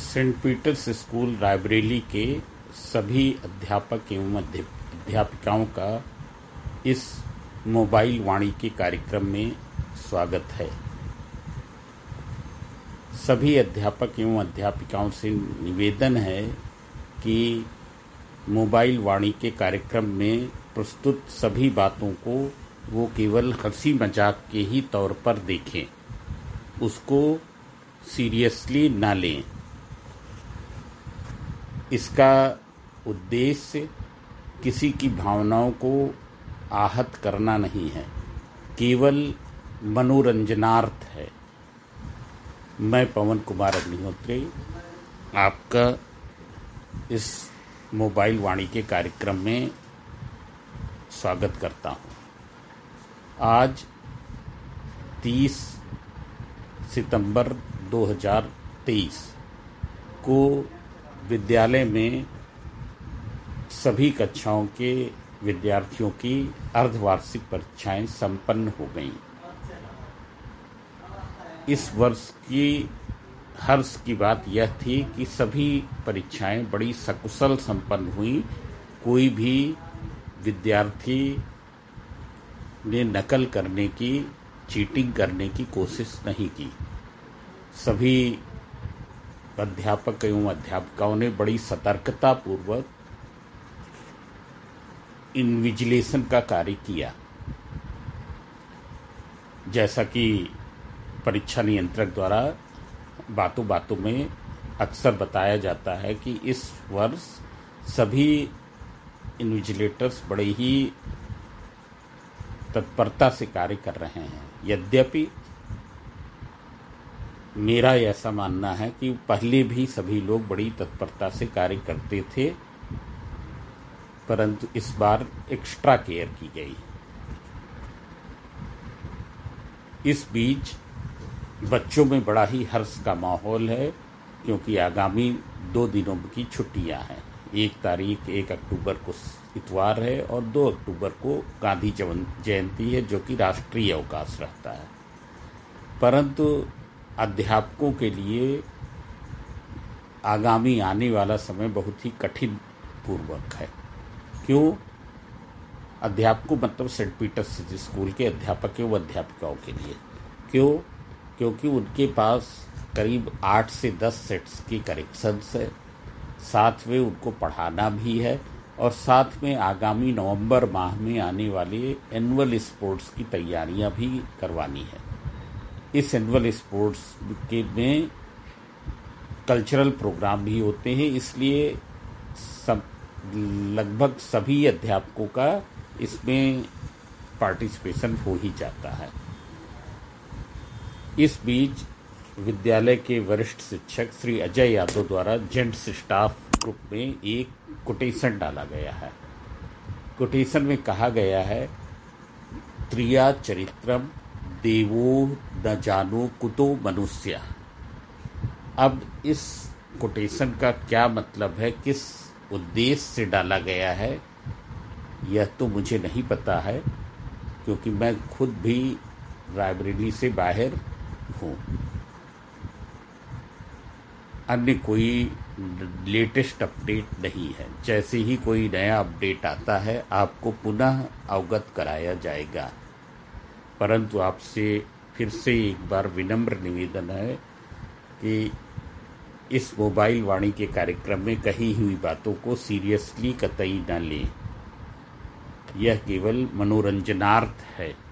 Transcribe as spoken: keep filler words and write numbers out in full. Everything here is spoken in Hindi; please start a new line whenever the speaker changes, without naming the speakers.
सेंट पीटर्स स्कूल रायबरेली के सभी अध्यापक एवं अध्यापिकाओं का इस मोबाइल वाणी के कार्यक्रम में स्वागत है। सभी अध्यापक एवं अध्यापिकाओं से निवेदन है कि मोबाइल वाणी के कार्यक्रम में प्रस्तुत सभी बातों को वो केवल हंसी मजाक के ही तौर पर देखें, उसको सीरियसली ना लें। इसका उद्देश्य किसी की भावनाओं को आहत करना नहीं है, केवल मनोरंजनार्थ है। मैं पवन कुमार अग्निहोत्री आपका इस मोबाइल वाणी के कार्यक्रम में स्वागत करता हूँ। आज तीस सितंबर दो हज़ार तेईस को विद्यालय में सभी कक्षाओं के विद्यार्थियों की अर्धवार्षिक परीक्षाएं संपन्न हो गईं। इस वर्ष की हर्ष की बात यह थी कि सभी परीक्षाएं बड़ी सकुशल संपन्न हुई। कोई भी विद्यार्थी ने नकल करने की, चीटिंग करने की कोशिश नहीं की। सभी अध्यापक एवं अध्यापिकाओं ने बड़ी सतर्कता पूर्वक इन्विजिलेशन का कार्य किया। जैसा कि परीक्षा नियंत्रक द्वारा बातों बातों में अक्सर बताया जाता है कि इस वर्ष सभी इन्विजिलेटर्स बड़े ही तत्परता से कार्य कर रहे हैं। यद्यपि मेरा ऐसा मानना है कि पहले भी सभी लोग बड़ी तत्परता से कार्य करते थे, परंतु इस बार एक्स्ट्रा केयर की गई। इस बीच बच्चों में बड़ा ही हर्ष का माहौल है, क्योंकि आगामी दो दिनों की छुट्टियां हैं। एक तारीख एक अक्टूबर को इतवार है और दो अक्टूबर को गांधी जयंती है, जो कि राष्ट्रीय अवकाश रहता है। परंतु अध्यापकों के लिए आगामी आने वाला समय बहुत ही कठिन पूर्वक है। क्यों? अध्यापकों मतलब सेंट पीटर्स स्कूल के अध्यापक एवं अध्यापिकाओं के लिए। क्यों? क्योंकि उनके पास करीब आठ से दस सेट्स की करेक्शंस है, साथ में उनको पढ़ाना भी है और साथ में आगामी नवंबर माह में आने वाले एनुअल स्पोर्ट्स की तैयारियां भी करवानी है। इस एनुअल स्पोर्ट्स के में कल्चरल प्रोग्राम भी होते हैं, इसलिए सब लगभग सभी अध्यापकों का इसमें पार्टिसिपेशन हो ही जाता है। इस बीच विद्यालय के वरिष्ठ शिक्षक श्री अजय यादव द्वारा जेंट्स स्टाफ ग्रुप में एक कोटेशन डाला गया है। कोटेशन में कहा गया है, त्रिया चरित्रम देवो न जानो कुतो मनुष्य। अब इस कोटेशन का क्या मतलब है, किस उद्देश्य से डाला गया है, यह तो मुझे नहीं पता है, क्योंकि मैं खुद भी रायबरेली से बाहर हूँ। अन्य कोई लेटेस्ट अपडेट नहीं है। जैसे ही कोई नया अपडेट आता है आपको पुनः अवगत कराया जाएगा। परंतु आपसे फिर से एक बार विनम्र निवेदन है कि इस मोबाइल वाणी के कार्यक्रम में कही हुई बातों को सीरियसली कतई न लें। यह केवल मनोरंजनार्थ है।